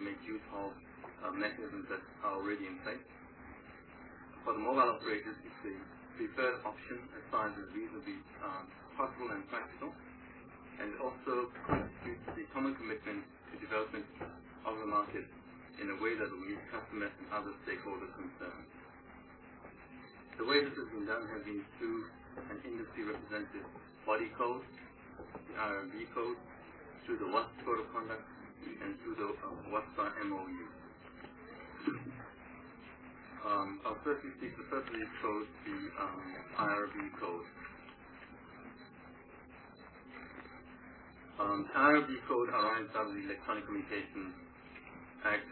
make use of mechanisms that are already in place. For the mobile operators, it's the preferred option as far as is reasonably possible and practical, and it also constitutes the common commitment to development of the market in a way that will meet customer and other stakeholder concerns. The way this has been done has been through an industry representative body code, the IRB code, through the WASP Code of Conduct, and through the WASPA MOU. I'll firstly speak the first of these codes, the IRB code. The IRB code arises out of the Electronic Communications Act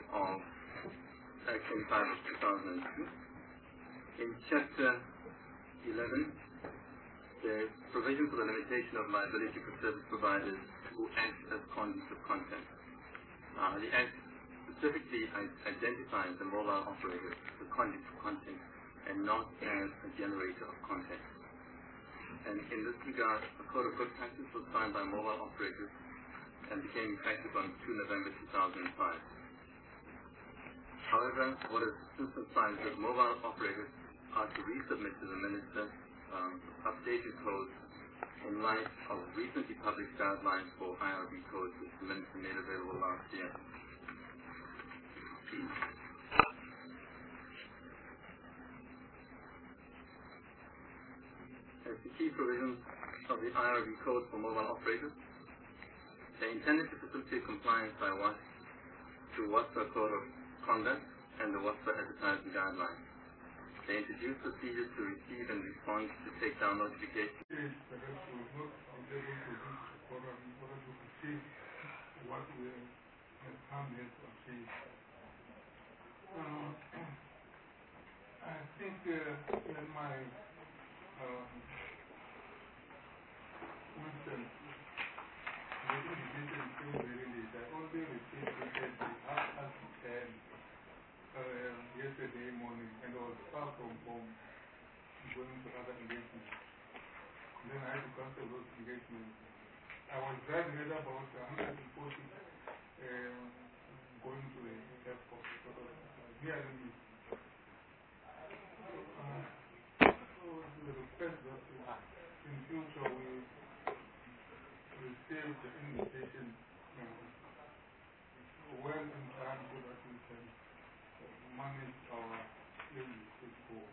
25 of 2002. In Chapter 11, there is provision for the limitation of liability for service providers who act as conduits of content. The Act specifically identifies the mobile operator as a conduit of content and not as a generator of content. And in this regard, a code of good practice was signed by mobile operators and became effective on 2 November 2005. However, what has since been signed is that mobile operators are to resubmit to the Minister updated codes in light of recently published guidelines for IRB codes which the Minister made available last year. As the key provisions of the IRB code for mobile operators, they intended to facilitate compliance by WASP through WASPA Code of Conduct and the WASPA Advertising Guidelines. They introduced procedures to receive and respond to take-down notifications. Perhaps we will not be able to reach the quorum in order to achieve what we have come here to achieve. I think in my wisdom, the indication came very late. I only received recently after 10 yesterday morning, and I was far from home going to other engagements. Then I had to cancel those engagements. I was driving at about 140 going to the airport. So nearly missed. The request that in future we receive the invitation well in time so that we can manage our illnesses for.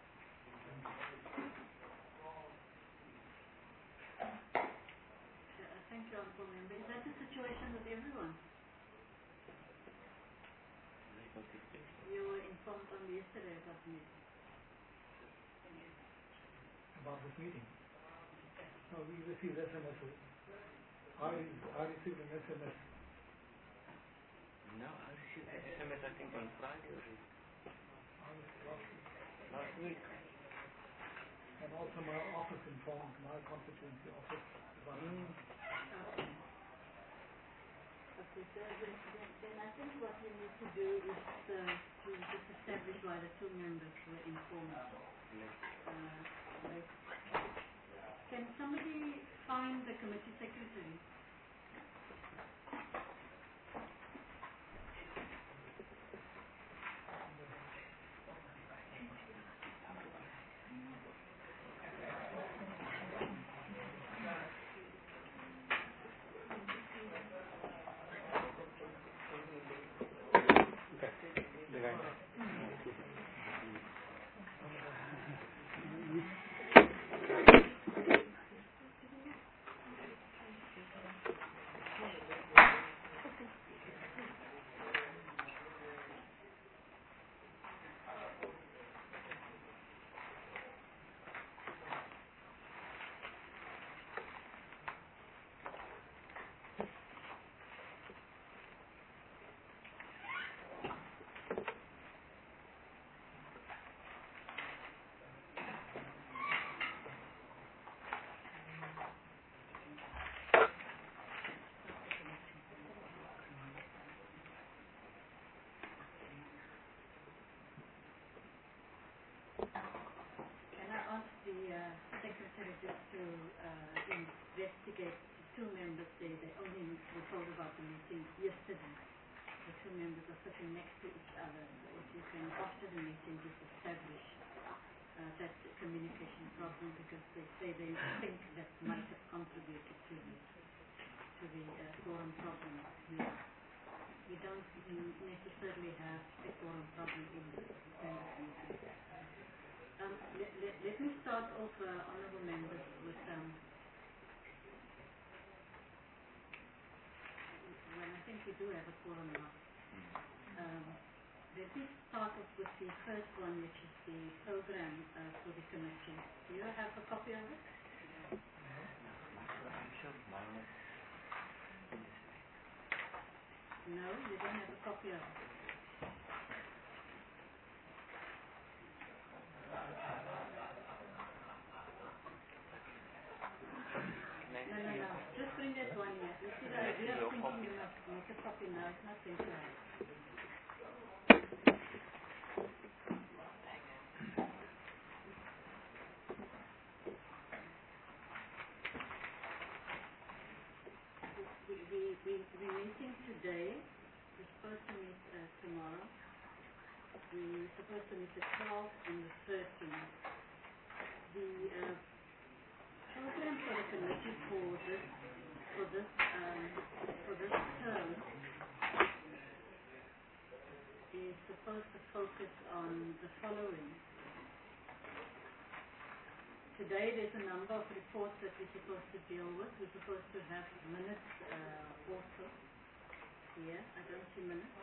Thank you, Honorable Member. Is that the situation with everyone? You were informed on yesterday about the meeting. About this meeting? No, we received SMS. I received an SMS. No, I received an SMS I think on Friday or last week. And also my office informed my constituency office about Okay, so then I think what we need to do is to just establish why the two members were informed. Can somebody find the committee secretary? Secretary just to investigate the two members there. They only were told about the meeting yesterday. The two members sitting next to each other. So if you can, after the meeting, just establish that communication problem, because they say they think that might have contributed to the quorum problem. We don't necessarily have a quorum problem in the Senate meeting. Let me start off, honourable members, with well, I think we do have a quorum now. Let me start off with the first one, which is the program for the committee. Do you have a copy of it? No, you don't have a copy of it. No. Just bring that one here. You see, the idea of thinking you must make a copy now is not simple. We're meeting today. We're supposed to meet tomorrow. We're supposed to meet the 12th and the 13th. The program for the committee for this term is supposed to focus on the following. Today there's a number of reports that we're supposed to deal with. We're supposed to have minutes also here. I don't see minutes.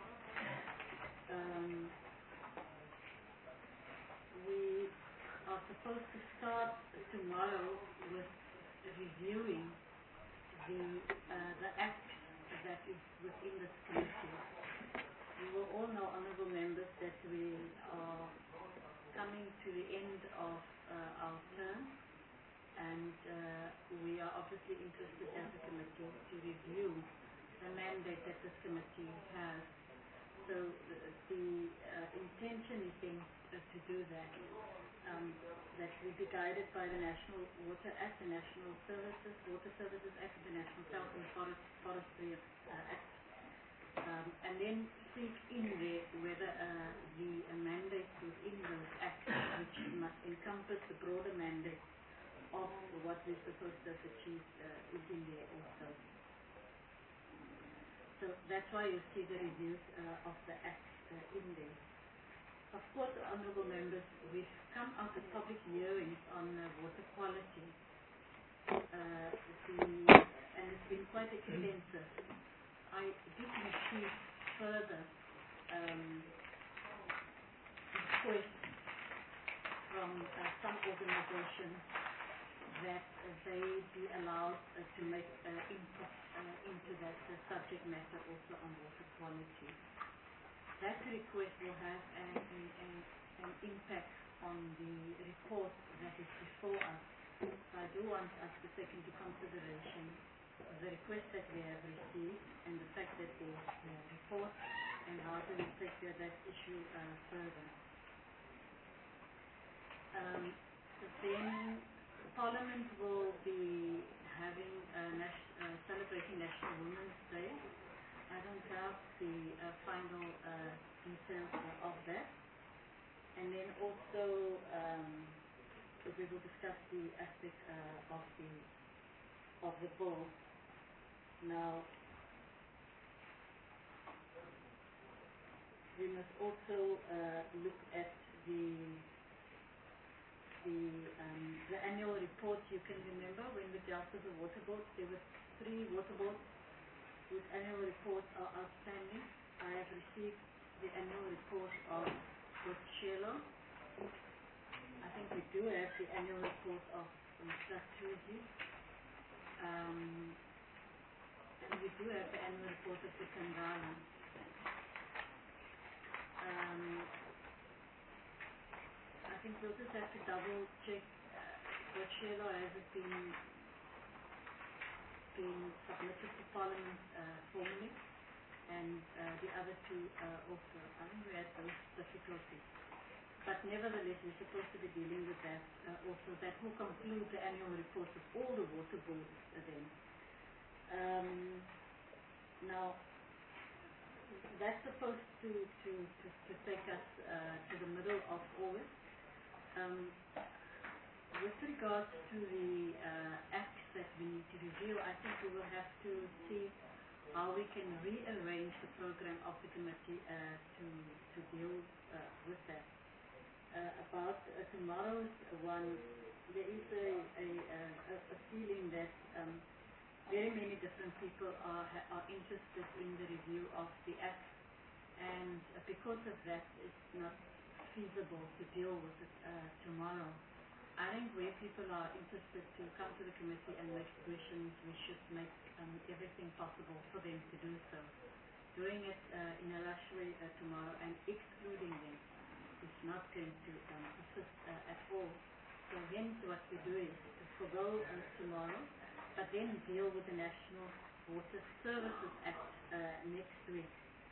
We are supposed to start tomorrow with reviewing the act that is within this committee. You will all know, honourable members, that we are coming to the end of our term, and we are obviously interested as a committee to review the mandate that this committee has. So the intention is then to do that, that we be guided by the National Water Act, the National Water Services Act, the National Health and Forestry Act, and then seek in there whether the mandate within those acts, which must encompass the broader mandate of what we're supposed to have achieved, is in there also. So that's why you see the reviews of the act in there. Of course, honourable members, we've come out of public hearings on water quality, and it's been quite extensive. I did receive further requests from some organizations that they be allowed to make input into that subject matter also on water quality. That request will have an impact on the report that is before us. So I do want us to take into consideration the request that we have received and the fact that there's a report, and how do we take that issue further. Then Parliament will be having celebrating National Women's Day. I don't have the final details of that. And then also we will discuss the aspect of the bill. Now, we must also look at the annual report. You can remember when we dealt with the water boards, there were 3 water boards whose annual reports are outstanding. I have received the annual report of Coachella. I think we do have the annual report of Mhlatuzi. And we do have the annual report of the Kangala. I think we'll just have to double check Coachella has it been submitted to Parliament formally, and the other 2 also. I think we had those difficulties. But nevertheless, we're supposed to be dealing with that also. That will conclude the annual report of all the water boards then. Now, that's supposed to take us to the middle of August. With regards to the acts that we need to review, I think we will have to see how we can rearrange the program of the committee to deal with that. About tomorrow's one, there is a feeling that very many different people are interested in the review of the act, and because of that, it's not feasible to deal with it tomorrow. I think where people are interested to come to the committee and make submissions, we should make everything possible for them to do so. Doing it in a rush way tomorrow and excluding them is not going to assist at all. So hence what we do is to forgo tomorrow, but then deal with the National Water Services Act next week.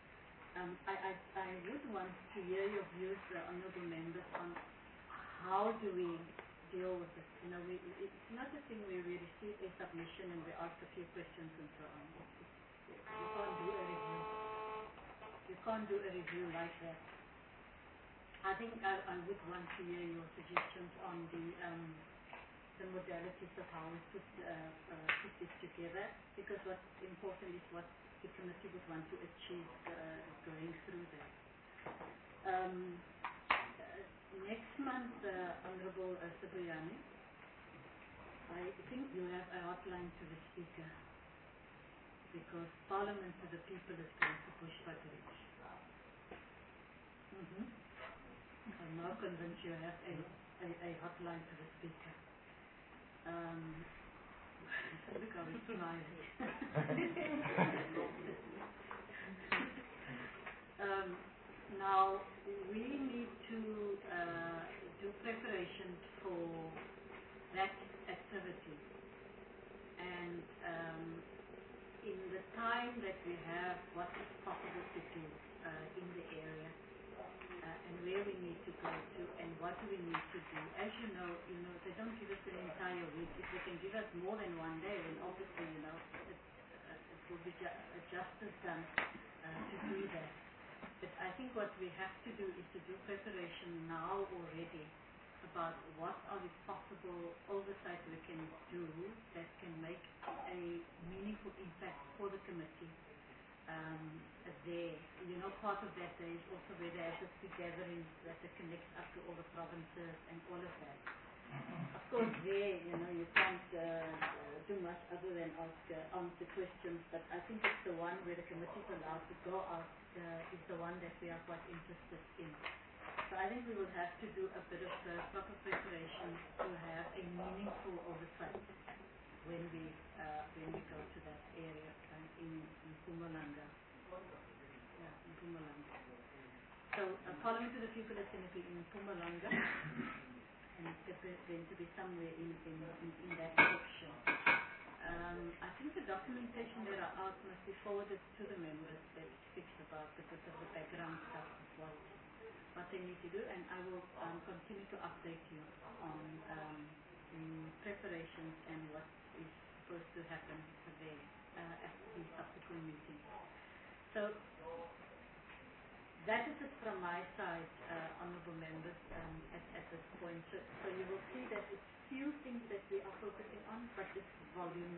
I would want to hear your views, honourable members, on how do we deal with it. You know, it's not a thing where we receive a submission and we ask a few questions and so on. You can't do a review. You can't do a review like that. I think I would want to hear your suggestions on the modalities of how we put this together, because what's important is what the committee would want to achieve going through that. Next month, Honourable Sibriani, I think you have a hotline to the Speaker, because Parliament to the people is going to push for the rich. I'm now convinced you have a hotline to the Speaker. Look how he's smiling. Now, we need to do preparations for that activity. And in the time that we have, what is possible to do in the area, and where we need to go to, and what do we need to do. As you know, they don't give us an entire week. If they can give us more than one day, then obviously, it will be justice done to do that. But I think what we have to do is to do preparation now already about what are the possible oversight we can do that can make a meaningful impact for the committee there. Part of that day is also where they have this big gatherings that connects up to all the provinces and all of that. Of course, there, you can't do much other than answer questions, but I think it's the one where the committee is allowed to go out is the one that we are quite interested in. So I think we will have to do a bit of proper preparation to have a meaningful oversight when we go to that area in Mpumalanga. Yeah, in Mpumalanga. So Parliament to the People is going to be in Mpumalanga, and it's going to be somewhere in that section. I think the documentation that are out must be forwarded to the members that speaks about, because of the background stuff as well, what they need to do, and I will continue to update you on preparations and what is supposed to happen there at the subsequent meeting. So that is it from my side, honourable members, at this point. So you will see that it's few things that we are focusing on, but it's volume.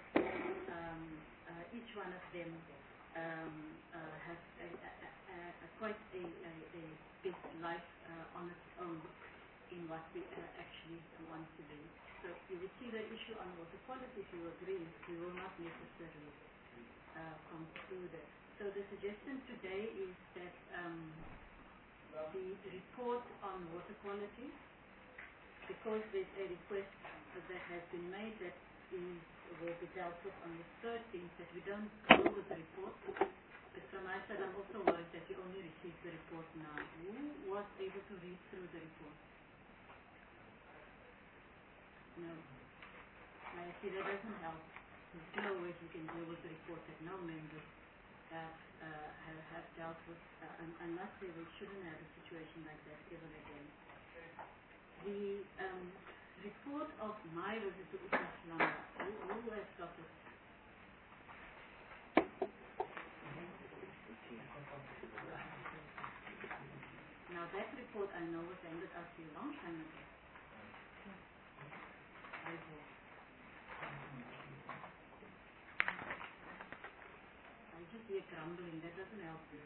Each one of them has quite a big life on its own in what we actually want to do. So you will see the issue on water quality, if you agree, we will not necessarily conclude it. So the suggestion today is that the report on water quality, because there's a request that has been made that will be dealt with on the 13th, that we don't go with the report. But from my side, I'm also worried that we only received the report now. Who was able to read through the report? No. I see that doesn't help. There's no way we can deal with the report that no members have dealt with, unless we shouldn't have a situation like that ever again. The report of my visitor Ukaslana, who has got it? report I know was handed out to you a long time ago. I just hear grumbling, that doesn't help me.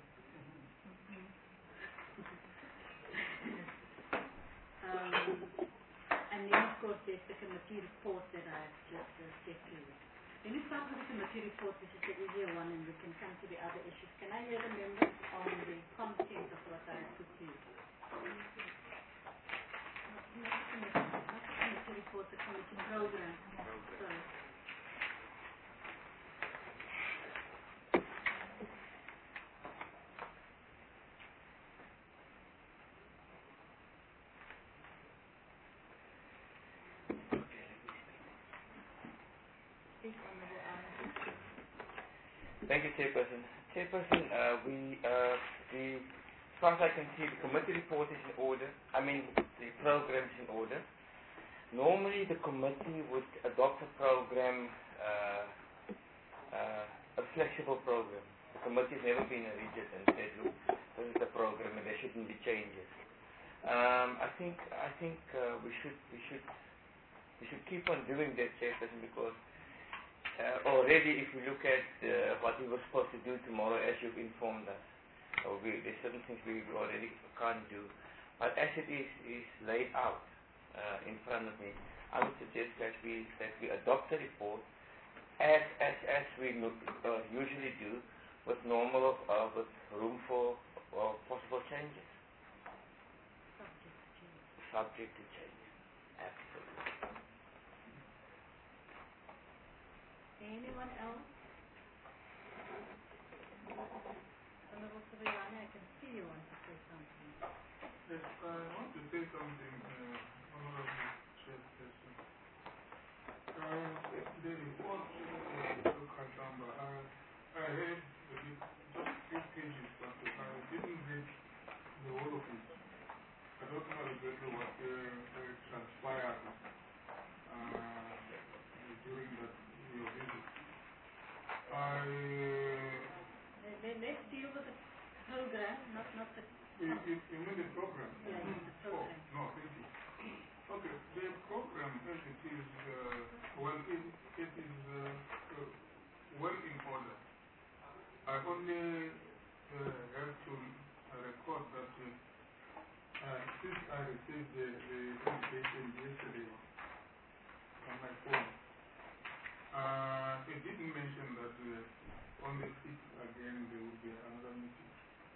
And then of course there's the committee report that I've just said to you. Let me start with the committee report, which is the easier one, and we can come to the other issues. Can I hear the members on the content of what I have put to you? Not the committee report, the committee program. Sorry. Thank you, Chairperson. Chairperson, as far as I can see, the committee report is in order. I mean, the program is in order. Normally, the committee would adopt a program, a flexible program. The committee has never been rigid and said, look, this is the program and there shouldn't be changes. I think we should keep on doing that, Chairperson, because already, if we look at what we were supposed to do tomorrow, as you've informed us, there's certain things we already can't do. But as it is laid out in front of me, I would suggest that we adopt the report as we usually do, with normal with room for possible changes. Subject to change. Absolutely. Anyone else? Honorable Suriani, I can see you want to say something. Yes, I want to say something, Honorable Chairperson. The report of Katamba, I read just few pages, but I didn't read the whole of it. I don't know exactly what transpired during your visit. Let's deal with the program, not the... You mean the program? Yeah, the program. Oh, no, thank you. Okay, the program as it is, it is well in order. I only have to record that since I received the invitation yesterday on my phone, it didn't mention that on the 6th again there will be another meeting.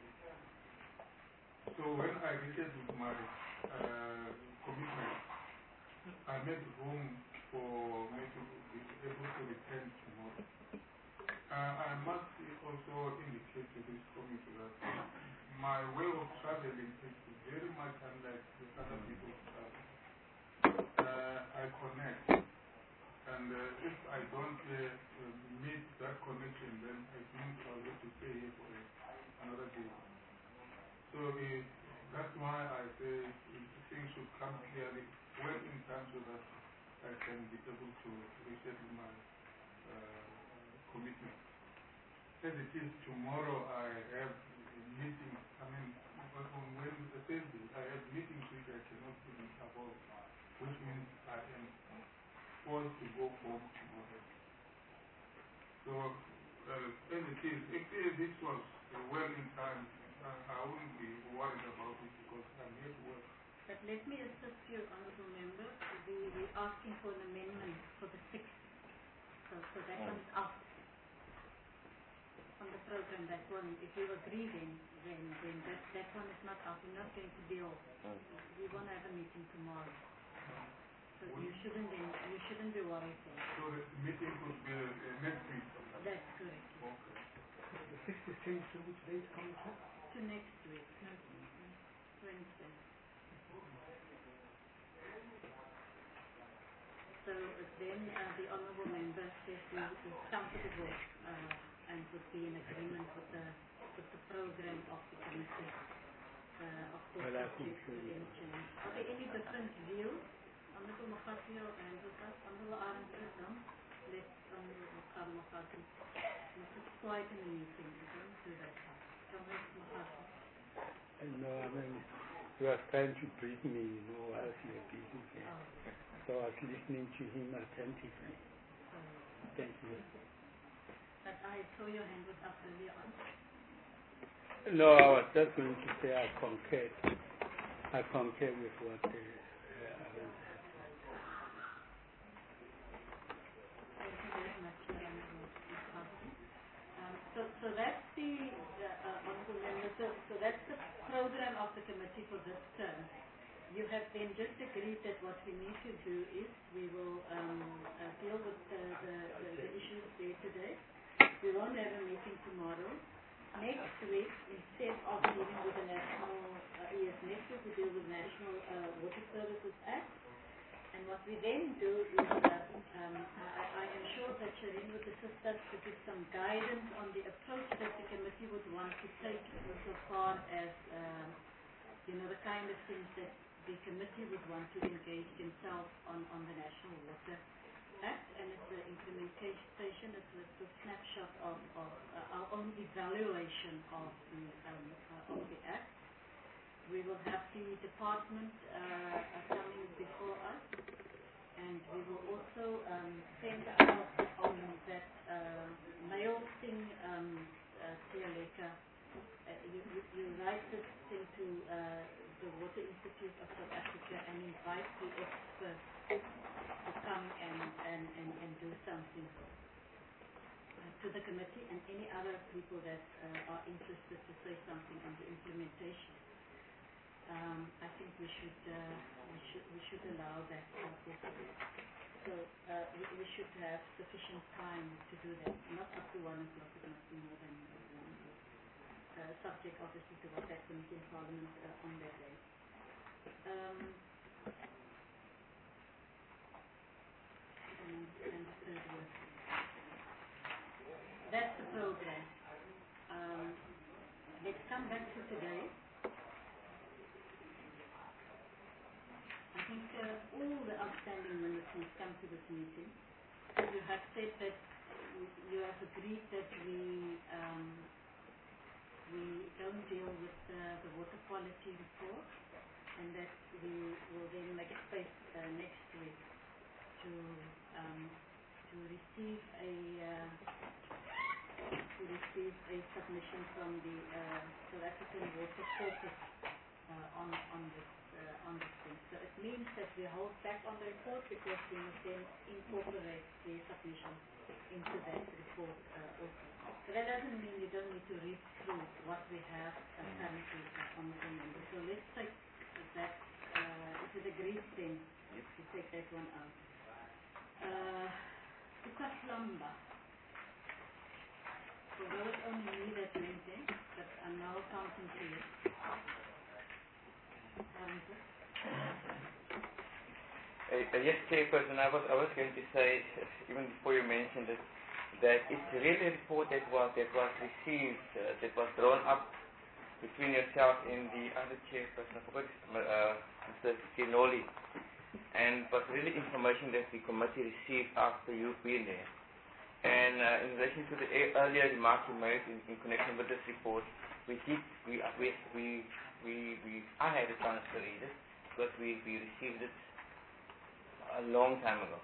So when I rescheduled my commitment, I made room for me to be able to return tomorrow. I must also indicate to this committee that my way of traveling is very much unlike the other people's travel. I connect, and if I don't meet that connection, then I think I'll have to stay here for another day. So that's why I say things should come clearly well in time so that I can be able to reschedule my commitment. As it is, tomorrow I have meetings, on Wednesday, Thursday, I have meetings which I cannot even avoid, which means I am forced to go home tomorrow. So, as it is, if this was well in time, I wouldn't be worried about it because I'm here to work. But let me assist you, Honorable Member. We're asking for an amendment for the 6th. So that one is out. On the program, that one, if you agree then that one is not out. We're not going to deal. We won't have a meeting tomorrow. So you shouldn't be worried then. So the meeting could be next week? That's correct. Okay. The 6th is changed to which date coming to? To next week, Wednesday. So then the Honourable Member says he is comfortable and would be in agreement with the program of the committee. Of course, subject to any change. Are there any different views? Honourable Mokgati handles that. Honourable Arendse, no? Let's Honourable Mokgati. It's quiet in the meeting. Don't do that. Honourable Mokgati. No, I mean, He was trying to brief me, while you were busy here. So I was listening to him attentively. Thank you. But I saw your hand was up earlier on. No, I was just going to say I concur with what Aaron said. Thank you very much, So that's the honourable member. So that's the program of the committee for this term. You have then just agreed that what we need to do is we will deal with the issues there today. We won't have a meeting tomorrow. Next week, instead of dealing with the next week we deal with the National Water Services Act. And what we then do is, I am sure that Shireen would assist us to give some guidance on the approach that the committee would want to take insofar as, the kind of things that the committee would want to engage themselves on the National Water Act. And it's the implementation, it's a snapshot of our own evaluation of the Act. We will have the department coming before us, and we will also send out on that mail thing, Tialeka. You write this thing to the Water Institute of South Africa and invite the experts to come and do something to the committee and any other people that are interested to say something on the implementation. I think we should allow that possibly. So we should have sufficient time to do that. Not up to 1 o'clock, it must be more than subject obviously to what happens in Parliament on that day. And the third word. That's the program. Let's come back to today. I think all the outstanding minutes must come to this meeting. You have said that you have agreed that we don't deal with the water quality report, and that we will then make space next week to receive a submission from the South African Water Caucus on this thing. So it means that we hold back on the report because we must then incorporate the submission into that report also. But that doesn't mean you don't need to read through what we have currently on the member. So let's take that, if it agrees then, to take that one out. Tukaslamba. So there was only me that went there, but I'm now counting to you. Yes, Chairperson, I was going to say, even before you mentioned it, that it's really a report that was received, that was drawn up between yourself and the other chairperson, I forgot, Mr. Kinoli, and was really information that the committee received after you've been there. And in relation to the earlier remarks you made in connection with this report, I had a chance to read it because we received it a long time ago.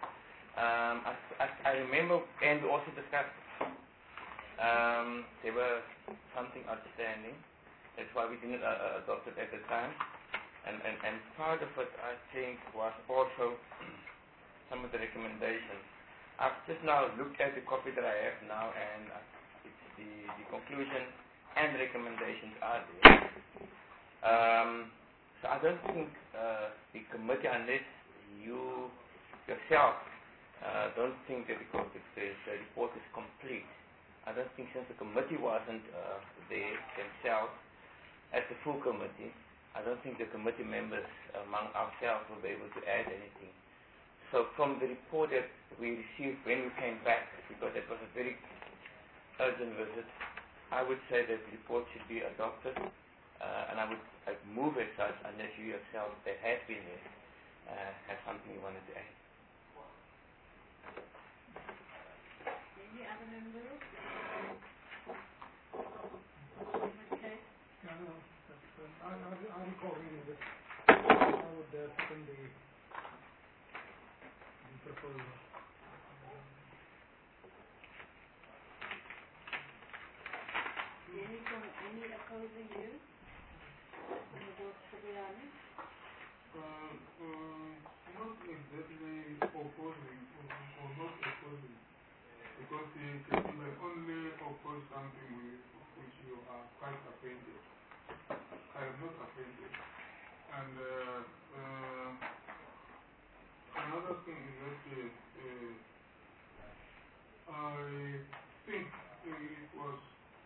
I remember, and we also discussed there were something outstanding. That's why we didn't adopt it at the time. And part of it, I think, was also some of the recommendations. I've just now looked at the copy that I have now, and it's the conclusion and recommendations are there. So I don't think the committee, unless you yourself don't think that the report is complete, I don't think, since the committee wasn't there themselves as the full committee, I don't think the committee members among ourselves will be able to add anything. So from the report that we received when we came back, because it was a very urgent visit, I would say that the report should be adopted, and I would move as such unless you yourself that has been there have something you wanted to add. Any other members? Okay. I call meeting this. I would second the proposal. Any opposing views? Senator Subriani? Not exactly opposing or not opposing, because you can only oppose something which you are quite offended. I am not offended. And another thing is that I think it was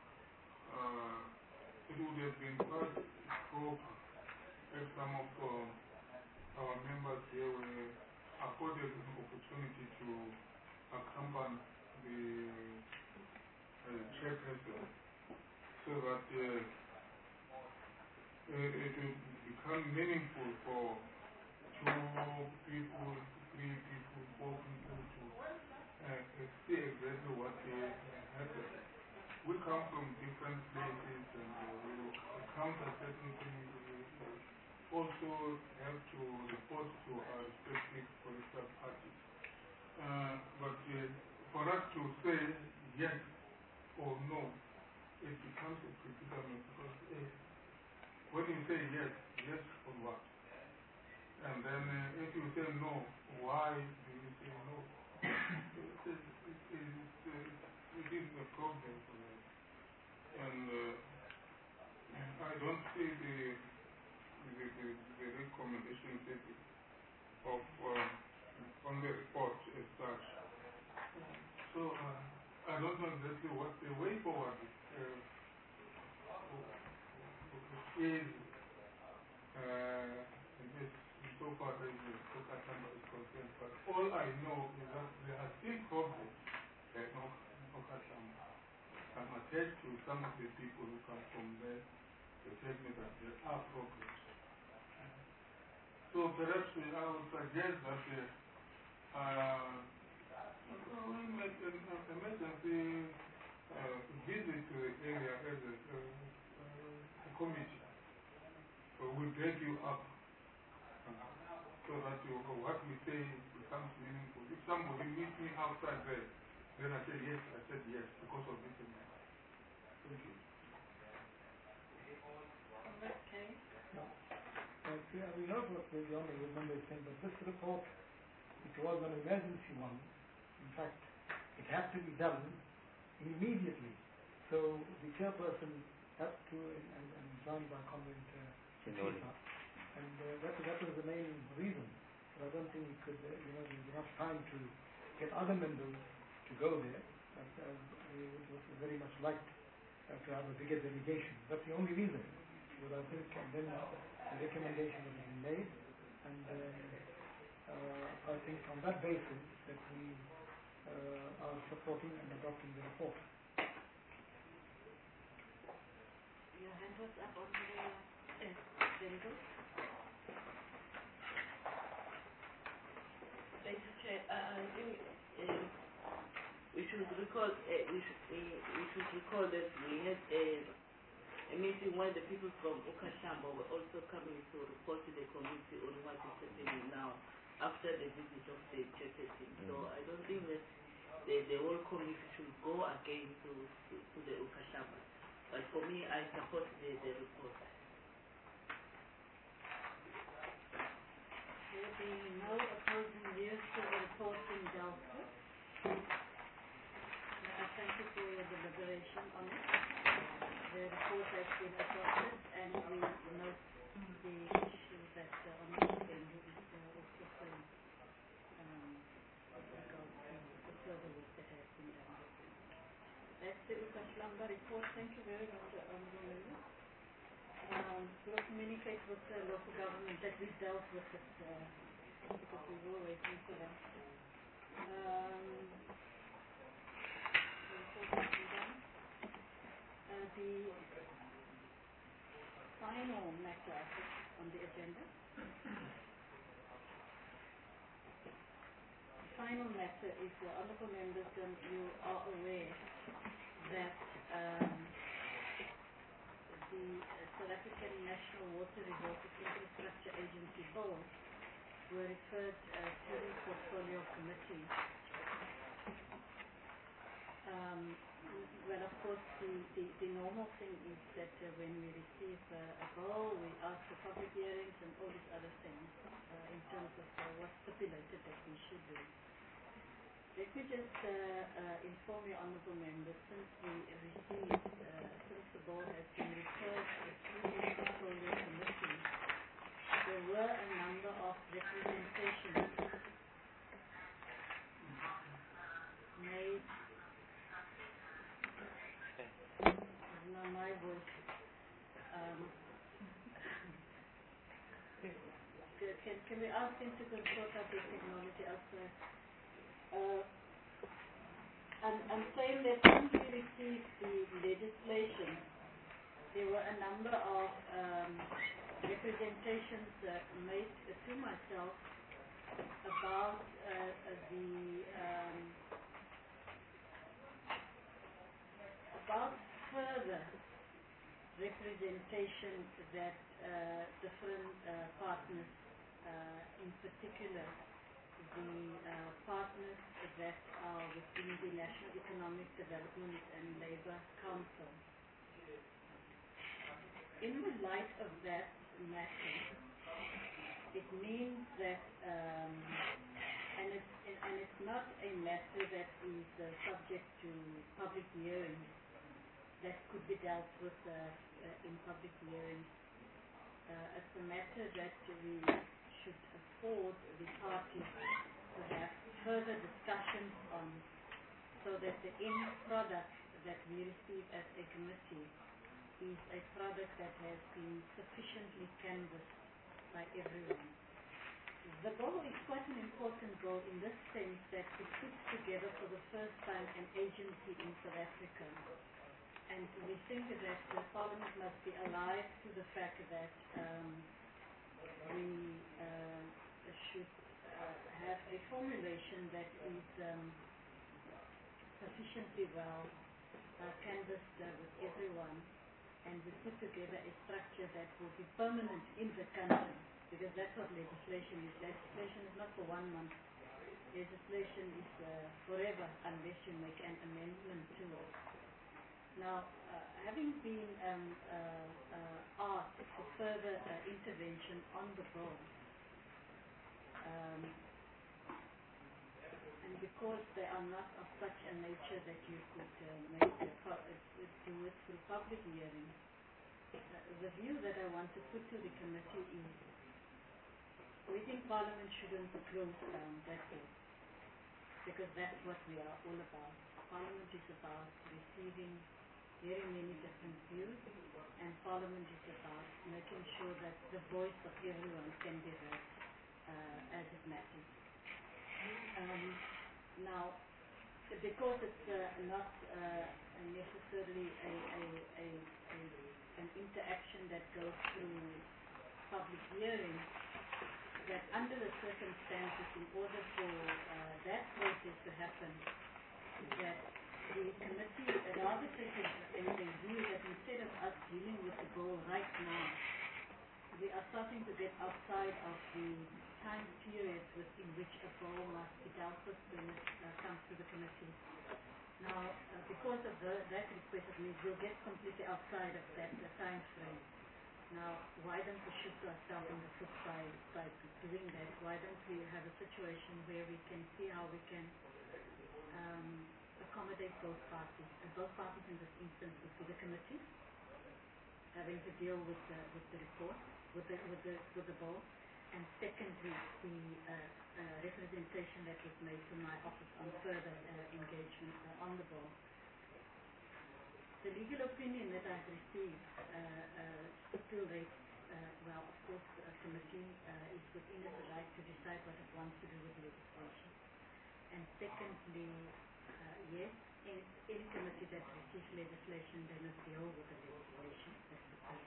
it would have been quite proper if some of our members here were afforded an opportunity to accompany the chairperson, so that it will become meaningful for 2 people, 3 people, 4 people to see exactly what happened. We come from different places and we encounter certain things. We also have to report to our respective political parties. But for us to say yes or no, it becomes a predicament, because when you say yes, yes for what? And then if you say no, why do you say no? It is a problem for me. And I don't see the recommendation of on the report as such. So I don't know exactly what the way forward is. So far as the Okashamba is concerned, but all I know is that there are still problems in Okashamba. I'm attached to some of the people who come from there. They tell me that there are problems. So perhaps I would suggest that we make an emergency visit to the area as a committee. So we break you up so that what we say becomes meaningful. If somebody meets me outside there, then I say yes, because of this and that. Thank you. Okay. We know what the honourable member is saying, but this report, it was an emergency one. In fact, it had to be done immediately. So the chairperson had to, and joined by Comrade Chifa, and that was the main reason. But I don't think we could, there was enough time to get other members to go there. We would very much like to have a bigger delegation. That's the only reason. But I think, and then the recommendation has been made, and I think on that basis that we are supporting and adopting the report. Your hand was up on the table. Thank you, Chair. I think we should recall that we had a meeting where the people from Okashamba were also coming to report to the committee on what is happening now after the visit of the chairperson. So I don't think that the whole committee should go again to the Okashamba. But for me, I support the report. There being no opposing views to the report in Delft. I thank you for your deliberation on it. The report has been adopted, and we note the issue that Honourable Bendu is also saying with regard to the further work that has been done. That's the Okashamba report. Thank you very much, Honourable Member. We'll communicate with the local government that we've dealt with it because we were waiting for that. The final matter on the agenda. The final matter is, honourable members, you are aware that the South African National Water Resources Infrastructure Agency Bill were referred to the portfolio committee. Well, of course, the normal thing is that when we receive a bill, we ask for public hearings and all these other things in terms of what's stipulated that we should do. Let me just inform you, honourable members, since we received, since the bill has been referred to the portfolio committee, there were a number of representations made. Not my voice. Can we ask him to consult our technology outside? I'm saying that since we received the legislation, there were a number of representations made to myself about about further representation that different partners, in particular the partners that are within the National Economic Development and Labour Council. In the light of that matter, it means that, and it's not a matter that is subject to public hearings, that could be dealt with in public hearings. It's a matter that we should afford the parties to have further discussions on, so that the end product that we receive as a committee is a product that has been sufficiently canvassed by everyone. The bill is quite an important bill in this sense that it puts together for the first time an agency in South Africa. And we think that Parliament must be alive to the fact that we should have a formulation that is sufficiently well canvassed with everyone, and we put together a structure that will be permanent in the country, because that's what legislation is. Legislation is not for 1 month. Legislation is forever unless you make an amendment to it. Now, having been asked for further intervention on the bill, and because they are not of such a nature that you could do it through public hearing, the view that I want to put to the committee is we think Parliament shouldn't close down, that's all, because that's what we are all about. Parliament is about receiving very many different views, and Parliament is about making sure that the voice of everyone can be heard as it matters. Now, because it's not necessarily an interaction that goes through public hearing, that under the circumstances, in order for that process to happen, that the committee rather take a view that instead of us dealing with the bill right now, we are starting to get outside of the time periods within which a bill must be dealt with when it comes to the committee. Now, because of that request, it means we'll get completely outside of that time frame. Now, why don't we shoot ourselves in the foot by doing that? Why don't we have a situation where we can see how we can accommodate both parties, and both parties in this instance would be the committee, having to deal with the report, with the bill, and secondly, the representation that was made to my office on further engagement on the bill. The legal opinion that I've received stipulates, well, of course, a committee is within its right to decide what it wants to do with legislation. And secondly, yes, any committee that receives legislation, they must deal with the legislation. That's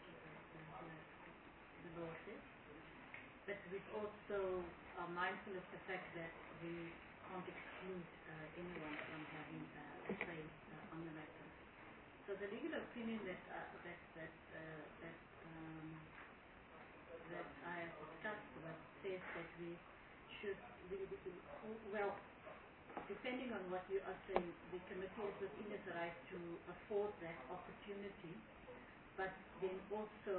the law says. But we also are mindful of the fact that we can't exclude anyone from having a say on the matter. So the legal opinion that should, well, depending on what you are saying, the committee is within its right to afford that opportunity, but then also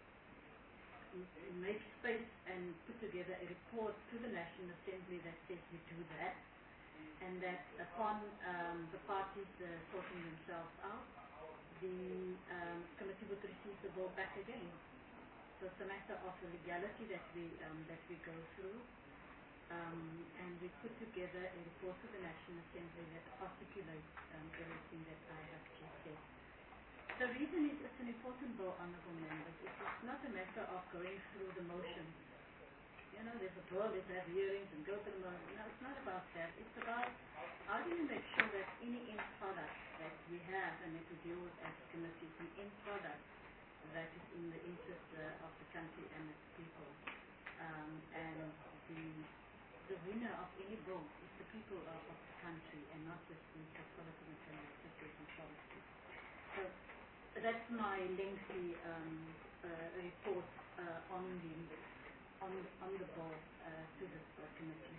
make space and put together a report to the National Assembly that says we do that, and that upon the parties sorting themselves out, the committee would receive the bill back again. So it's a matter of the legality that we go through, and we put together a report to the National Assembly that articulates everything that I have just said. The reason is it's an important bill, honourable members. It's not a matter of going through the motions. You know, there's a bill, let's have hearings and go through the motions. No, it's not about that. It's about how do you make sure that any end product that we have and that we deal with as a committee is an end product that is in the interest of the country and its people. And the winner of any bill is the people of the country and not just the political and certain policies. So that's my lengthy report on the bill to this committee.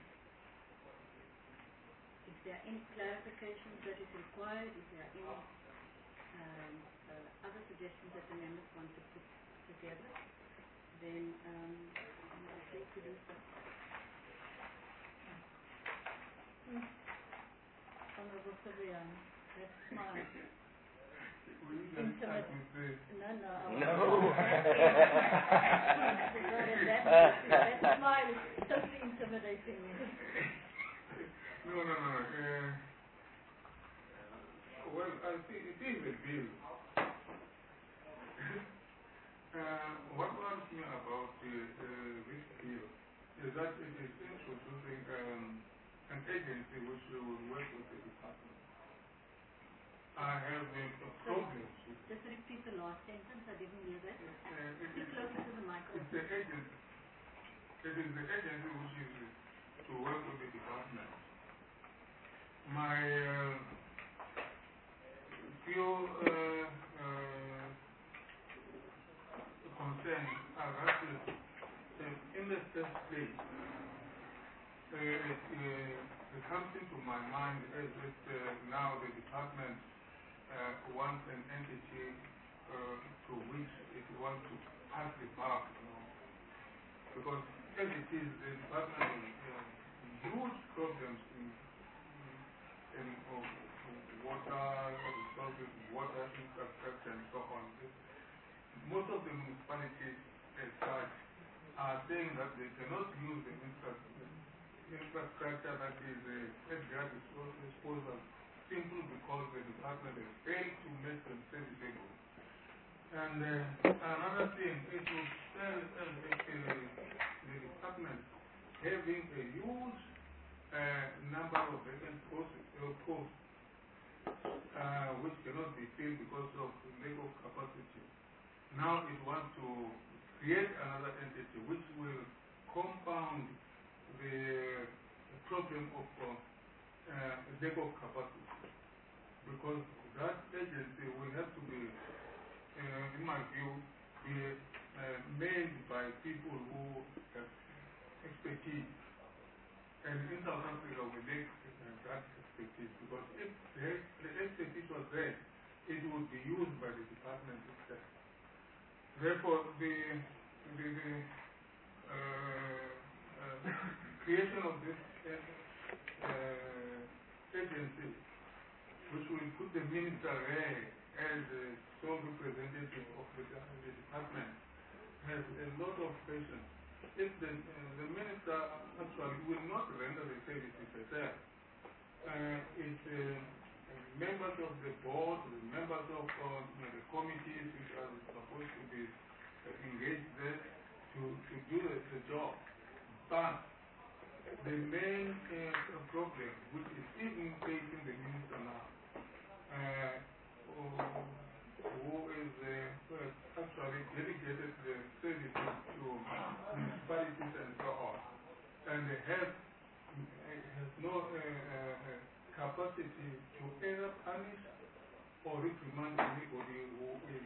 If there are any clarifications that is required, if there are any other suggestions that the members want to put together, then I'm okay to do so. Honourable Fabian, that's smile. Intimate. No. That smile is totally intimidating me. No. Well, I think it is a bill. What worries me about this bill is that it is introducing an agency which will work with the department. I have problems with Just repeat the last sentence. I didn't hear that. Speak closer to the microphone. It's the agency. It is the agency which is to work with the department. My few concerns are that in the first place, it comes into my mind as if now the department wants an entity to which it wants to pass the buck, because as it is, the department has huge problems in water resources, water infrastructure, and so on. Most of the municipalities as such are saying that they cannot use the infrastructure that is at their disposal simply because the department has failed to make them serviceable. And another thing, it will tell the department having a huge number of vacant posts which cannot be filled because of lack of capacity. Now it wants to create another entity which will compound the problem of lack of capacity, because that agency will have to be, in my view, be made by people who have expertise. And in South Africa, we lack that expertise, because if the expertise was there, it would be used by the department itself. Therefore, the creation of this agency, which will put the minister there as the sole representative of the department, has a lot of questions. If the minister actually will not render the services herself, it's members of the board, the members of the committees which are supposed to be engaged there to do the job. But the main problem, which is even facing the minister now, who is actually delegated the services to municipalities and so on, and has no capacity to either punish or reprimand anybody who is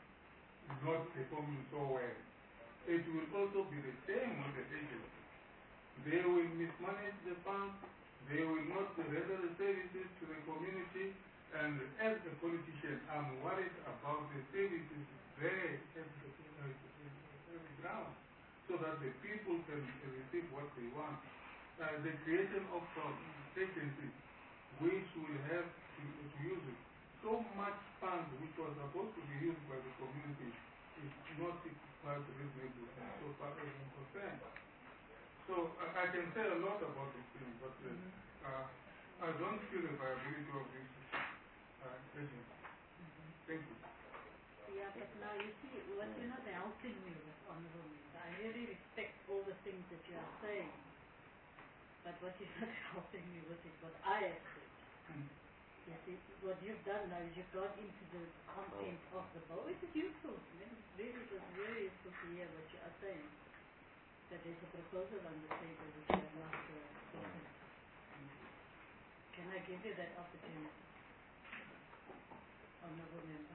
not performing so well. It will also be the same with the agency. they will mismanage the funds, they will not render the services to the community, and as a politician, I'm worried about the services there at the ground, so that the people can receive what they want. The creation of agencies which will have to use it. So much funds which was supposed to be used by the community is not quite reasonable and so far as I'm concerned. So I can say a lot about this thing, but I don't feel the viability of this agency. Thank you. Yeah, but now you see, what you're not helping me with, Honorable Member. I really respect all the things that you are saying, but what you're not helping me with is what I have said. You see, what you've done now is you've gone into the content of the bill, which is useful. It was very useful to hear what you are saying. That there's a proposal on the table which you have not spoken. Can I give you that opportunity, Honorable Member?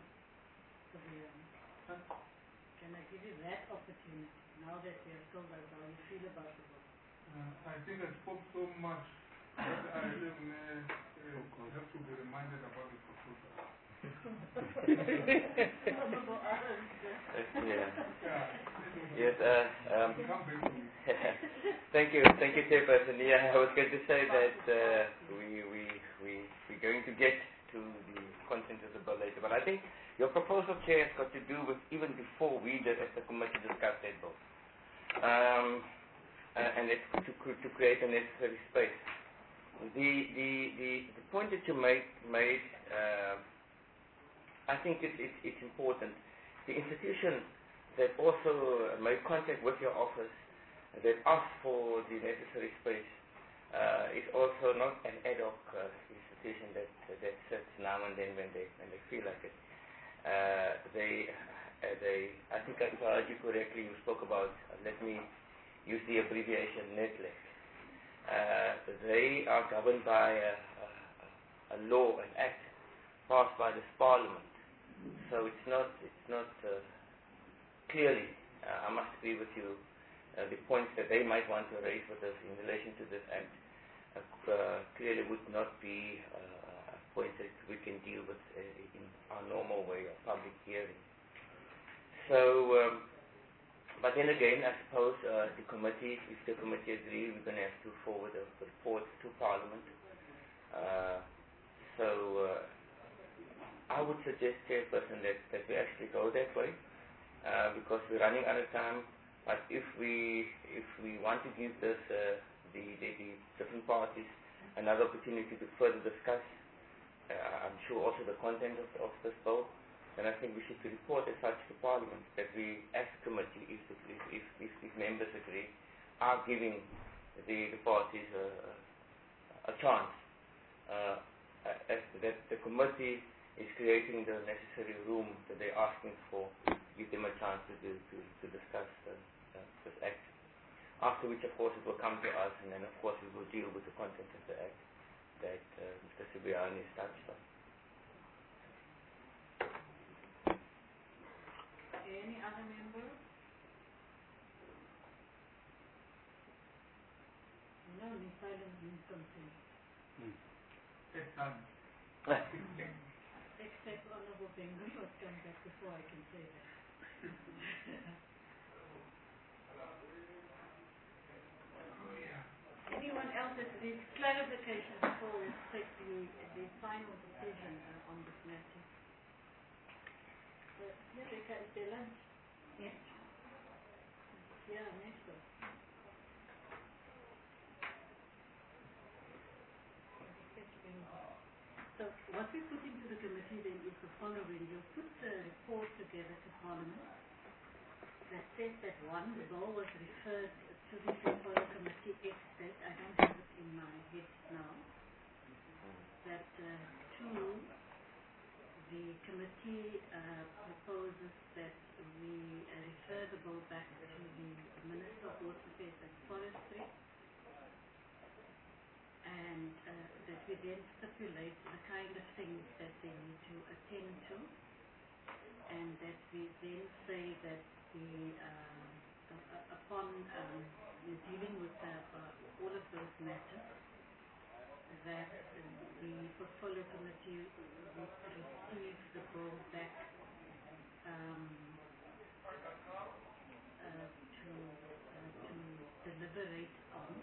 Can I give you that opportunity now that you have told us how you feel about the bill? I think I spoke so much that I have to be reminded about the proposal. Yes, thank you, Chairperson. Yeah, I was going to say that we're going to get to the content of the bill later, but I think your proposal, Chair, has got to do with even before we did as the committee discussed that bill, and it's to create a necessary space. The point that you made, I think it's important. The institution that also made contact with your office, that asked for the necessary space, is also not an ad hoc institution that sits now and then when they feel like it. I think if I heard you correctly, you spoke about, let me use the abbreviation, NETLEC. They are governed by a law, an act passed by this Parliament. So it's not clearly, I must agree with you, the points that they might want to raise with us in relation to this act clearly would not be points that we can deal with in our normal way of public hearing. So, but then again, I suppose if the committee agrees, we're going to have to forward a report to Parliament. I would suggest, Chairperson, that we actually go that way, because we're running out of time. But if we want to give this the different parties another opportunity to further discuss, I'm sure also the content of this bill, then I think we should report as such to Parliament that we, as a committee, if members agree, are giving the parties a chance. That the committee is creating the necessary room that they're asking for, give them a chance to discuss this act. After which, of course, it will come to us, and then, of course, we will deal with the content of the act that Mr. Sibiani has touched on. Any other member? No, in silence means something. It's done. Except Honorable Bengal must come back before I can say that. Anyone else that needs clarification before we take the final decision on this matter? Erika, is there lunch? Yes. Yeah, next door. So what we put into the committee then is the following. You'll put the report together to Parliament that says that one, the bill was referred to the portfolio committee except, I don't have it in my head now, that two, the committee proposes that we refer the bill back to the Minister of Water Affairs and Forestry, and that we then stipulate the kind of things that they need to attend to, and that we then say that the upon dealing with all of those matters, that the portfolio committee would receive the bill back to deliberate on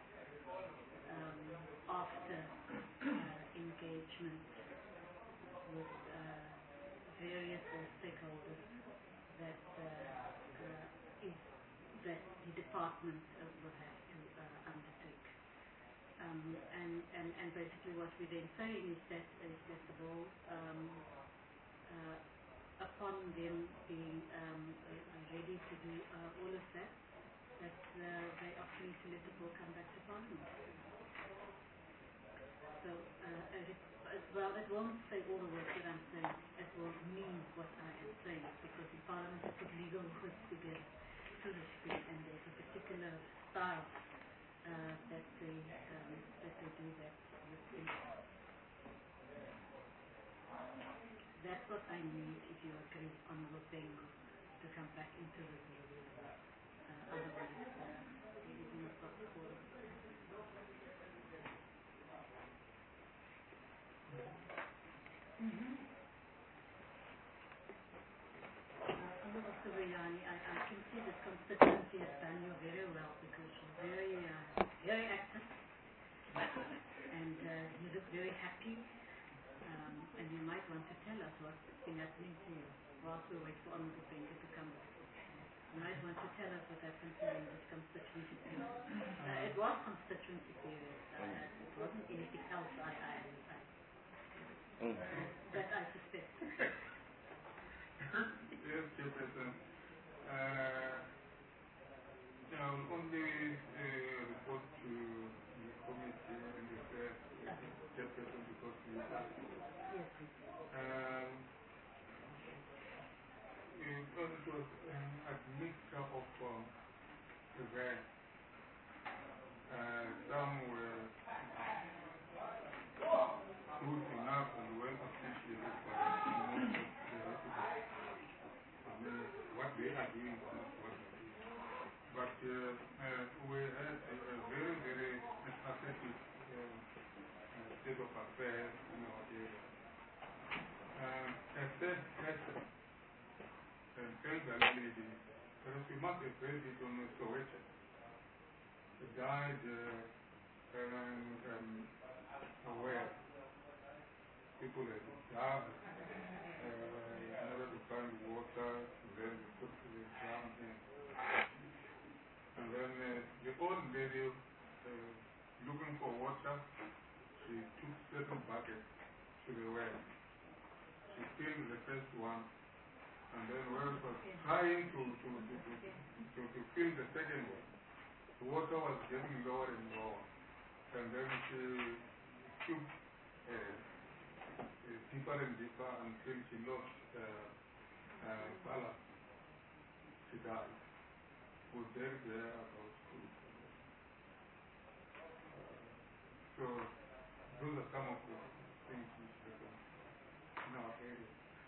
after engagement with various stakeholders that that the department will have to undertake. And basically what we're then saying is that the bill, upon them being ready to do all of that, they ask me to let the bill come back to Parliament. So it won't say all the words that I'm saying. It will mean what I am saying, because the Parliament has put legal words together, so to speak, and there's a particular style that they do that within. That's what I need, if you agree, Honourable Pengu, to come back into the bill. Otherwise, it is not possible. Honourable Subayani, I can see the constituency has done you very well, because you're very, very active, and you look very happy. And you might want to tell us what's been happening to you whilst we wait for Honourable Pengu to come back. You might want to tell us what happened to you in this constituency period. It was constituency period. It wasn't anything else that I suspect. Yes, Chairperson. Only report to the committee and the Chairperson, because we asked. It was a mixture of events. Some were good enough and well appreciated by most of the residents. What they are doing is not what they are doing. But we had a very, very pathetic state of affairs in our area. A third person, an elderly lady, perhaps you must have heard it on Soweto, died aware. People had dug in order to find water, and then they put the drum in. And then the old lady, looking for water, she took certain buckets to the well. She filled the first one, and then while she was trying to fill the second one, the water was getting lower and lower. And then she took deeper and deeper until she lost balance. She died. We were buried there about 2 weeks ago. So those are some of the things which happen in our area.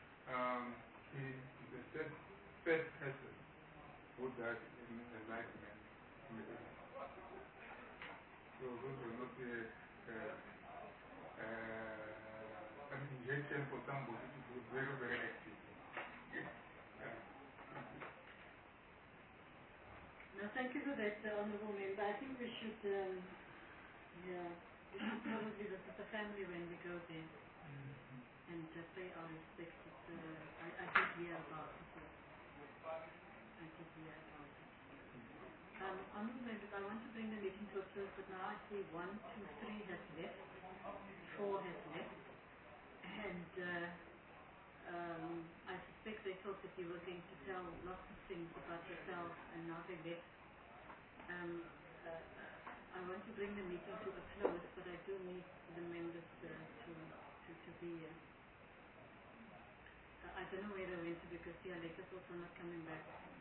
The third person who died in a nightmare in the area. So those were not an injection for somebody to be very, very active. No, thank you for that, Honourable Member. I think we should, we should probably visit the family when we go there and pay our respects. I did hear about it. Honourable Members, I want to bring the meeting to a close, but now I see 1, 2, 3 has left, 4 has left, and I suspect they thought that you were going to tell lots of things about yourself, and now they left. I want to bring the meeting to a close, but I do need the members to be here. I don't know where they went to, because the electors also not coming back.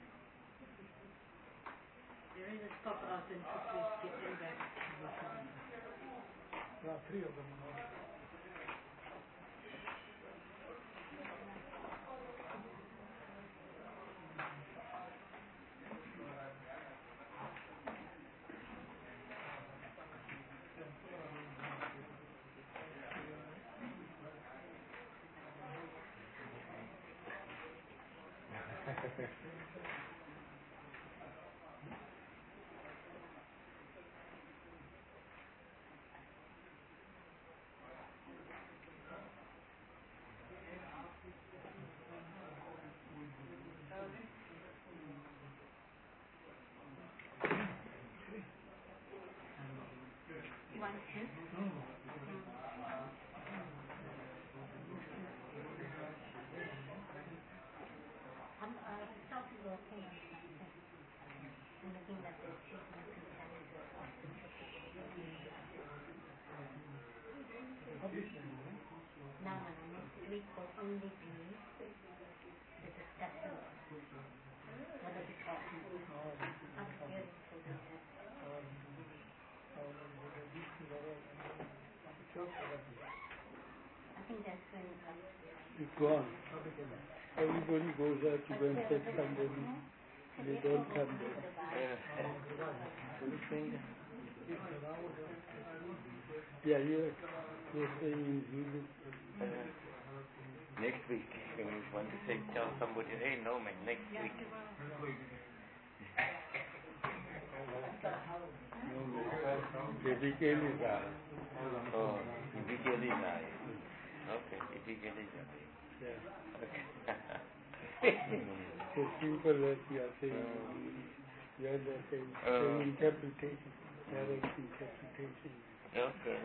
There is a stop out and quickly get them back. There are 3 of them now. Next week will only be the discussion. What are the topics? I'm preparing for that. I think that's when it's gone. Everybody goes out to go and take somebody. They don't come back. Yeah, you're saying in Zulu. Next week, when you want to say, tell somebody, hey, no man, next week. The weekend is Oh, the weekend is okay, the weekend is yeah. Okay. So simple as you are saying, you are the same interpretation, direct interpretation. Okay.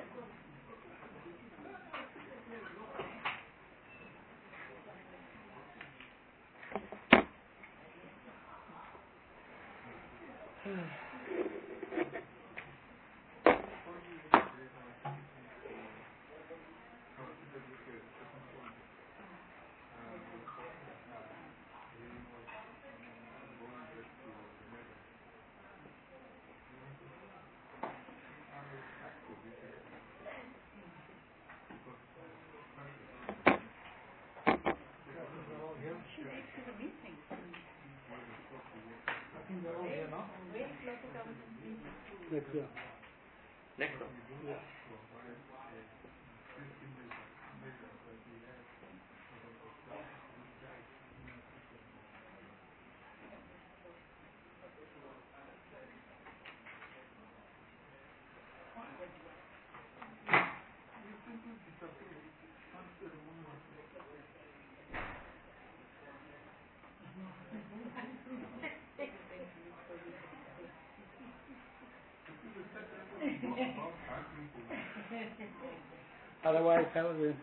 Next one. Yeah. Otherwise, how will okay.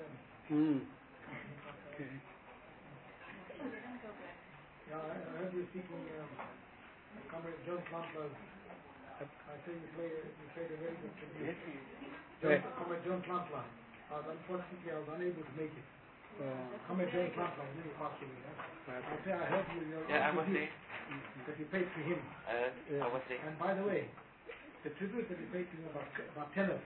Yeah, I heard you speaking, Comrade John Plantler. I think you played a very good tribute. Yes. Comrade John Plantler. Unfortunately, I was unable to make it. Comrade John Plantler really passed away. I heard you. Yeah, I was there. That you paid to him. I was there. And by the way, the tribute that you paid to him about tennis.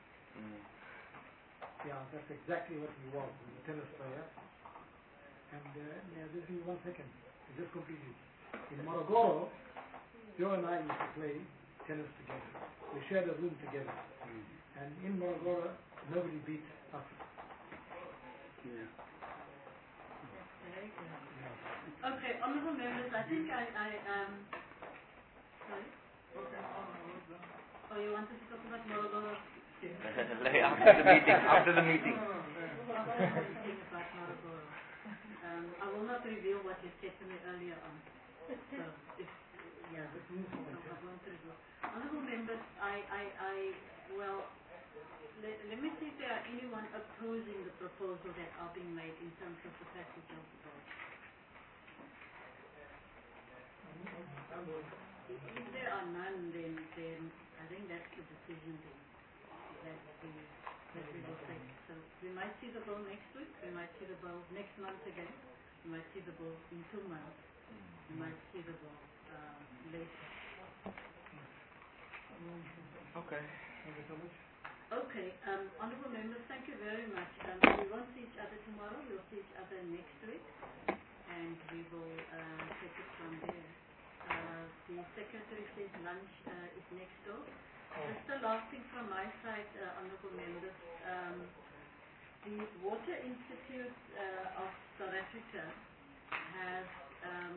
Yeah, that's exactly what he was. He was a tennis player. And just give me 1 second. Just completely. In Morogoro, Joe and I used to play tennis together. We shared a room together. And in Morogoro, nobody beat us. Yeah. Okay, honorable members, I think sorry? Oh, you wanted to talk about Morogoro? after the meeting. About Morogoro. I will not reveal what you said to me earlier on. So, I won't reveal. Honorable members, let me see if there are anyone opposing the proposal that are being made in terms of the passage of the bill. If there are none, then I think that's the decision that we will take. So we might see the bill next week, we might see the bill next month again, we might see the bill in 2 months, we might see the bill later. Okay. Thank you so much. Okay, honorable members, thank you very much. We won't see each other tomorrow, we'll see each other next week, and we will take it from there. The secretary says lunch is next door. Just the last thing from my side, honorable members. The Water Institute of South Africa has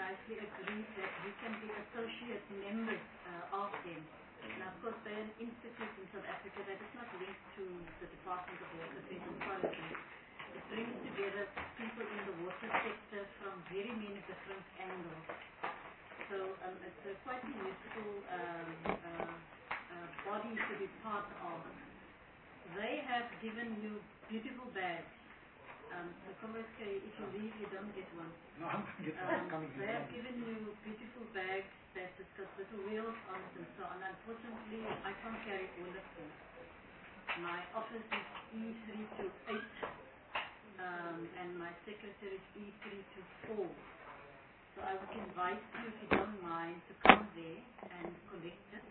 nicely agreed that we can be associate members of them. Now, of course, they're an institute in South Africa that is not linked to the Department of Water, Federal Quality. It brings together people in the water sector from very many different angles. So it's a quite a useful body to be part of. They have given you beautiful bags. So if you leave, you don't get one. No, I'm coming. They have given you beautiful bags that has got little wheels on it and so on. Unfortunately, I can't carry all of them. My office is E328, and my secretary is E324. So I would invite you, if you don't mind, to come there and collect it.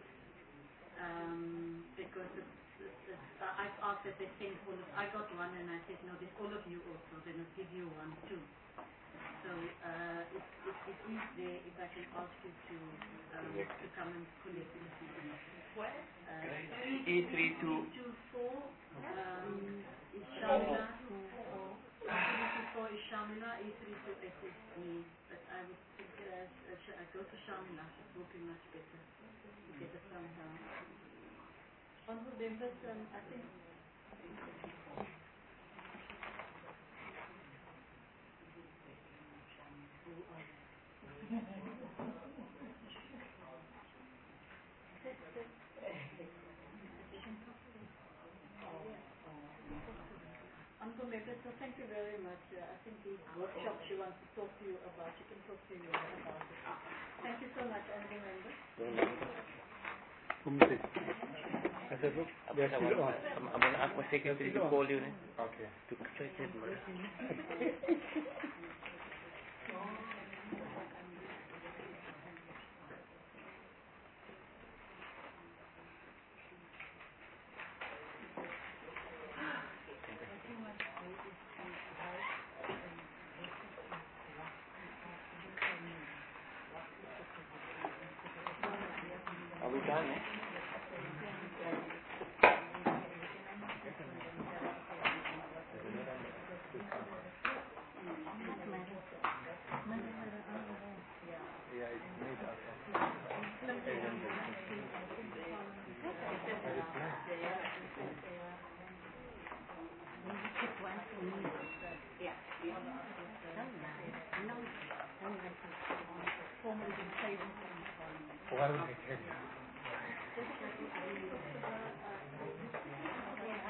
Because I've asked that they send all of, I got one and I said, no, there's all of you also, then I'll give you one too. So it is there if I can ask you to come and collect it. Where? E324 is Shamila. E324 is Shamila, E328 is me. But I would think I go to Shamila, it will be much better to get it somehow. Honorable members, I think Honorable members, so thank you very much. I think these workshops you want to talk to you about, you can talk to you about it. Thank you so much, honorable members. I'm going to ask my secretary to call you to check it. Are we done, eh?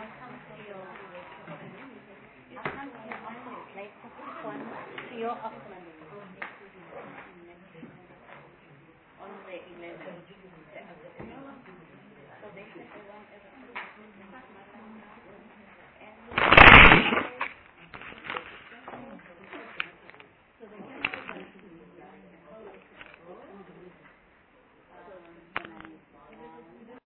Your